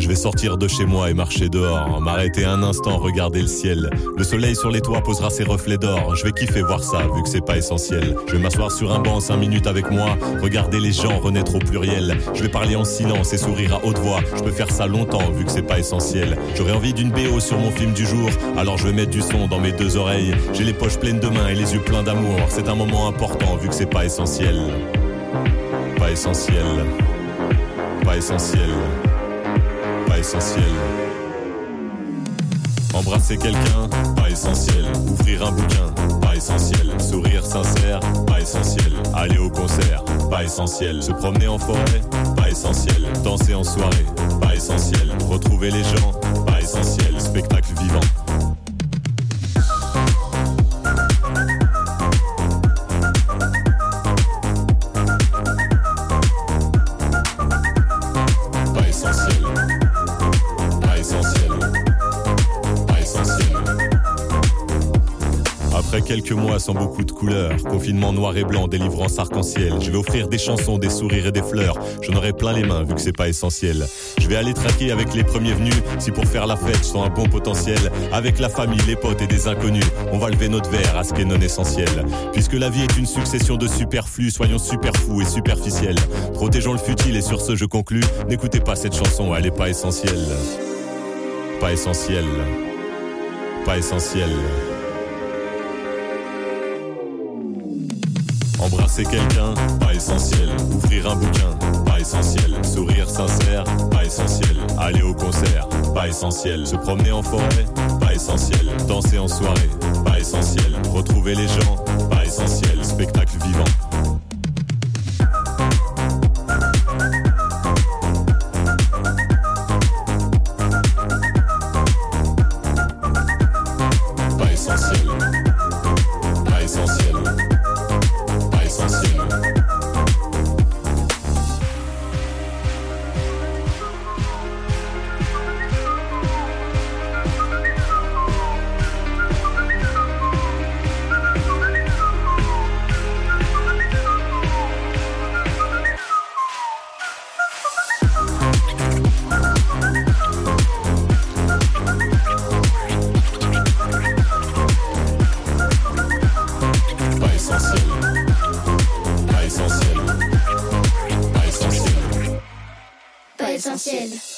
Je vais sortir de chez moi et marcher dehors, m'arrêter un instant, regarder le ciel. Le soleil sur les toits posera ses reflets d'or. Je vais kiffer voir ça, vu que c'est pas essentiel. Je vais m'asseoir sur un banc 5 minutes avec moi, regarder les gens renaître au pluriel. Je vais parler en silence et sourire à haute voix. Je peux faire ça longtemps, vu que c'est pas essentiel. J'aurais envie d'une BO sur mon film du jour, alors je vais mettre du son dans mes 2 oreilles. J'ai les poches pleines de mains et les yeux pleins d'amour. C'est un moment important, vu que c'est pas essentiel. Pas essentiel. Pas essentiel. Pas essentiel. Embrasser quelqu'un, pas essentiel. Ouvrir un bouquin, pas essentiel. Sourire sincère, pas essentiel. Aller au concert, pas essentiel. Se promener en forêt, pas essentiel. Danser en soirée, pas essentiel. Retrouver les gens, pas essentiel. Spectacle vivant. Après quelques mois sans beaucoup de couleurs, confinement noir et blanc, délivrance arc-en-ciel. Je vais offrir des chansons, des sourires et des fleurs. J'en aurai plein les mains vu que c'est pas essentiel. Je vais aller traquer avec les premiers venus. Si pour faire la fête je sens un bon potentiel, avec la famille, les potes et des inconnus, on va lever notre verre à ce qui est non essentiel. Puisque la vie est une succession de superflus, soyons super fous et superficiels. Protégeons le futile et sur ce je conclus. N'écoutez pas cette chanson, elle est pas essentielle. Pas essentielle. Pas essentielle. Embrasser quelqu'un, pas essentiel. Ouvrir un bouquin, pas essentiel. Sourire sincère, pas essentiel. Aller au concert, pas essentiel. Se promener en forêt, pas essentiel. Danser en soirée, pas essentiel. Retrouver les gens, pas essentiel. Spectacle vivant. Pas essentiel. Pas essentiel. Pas essentiel.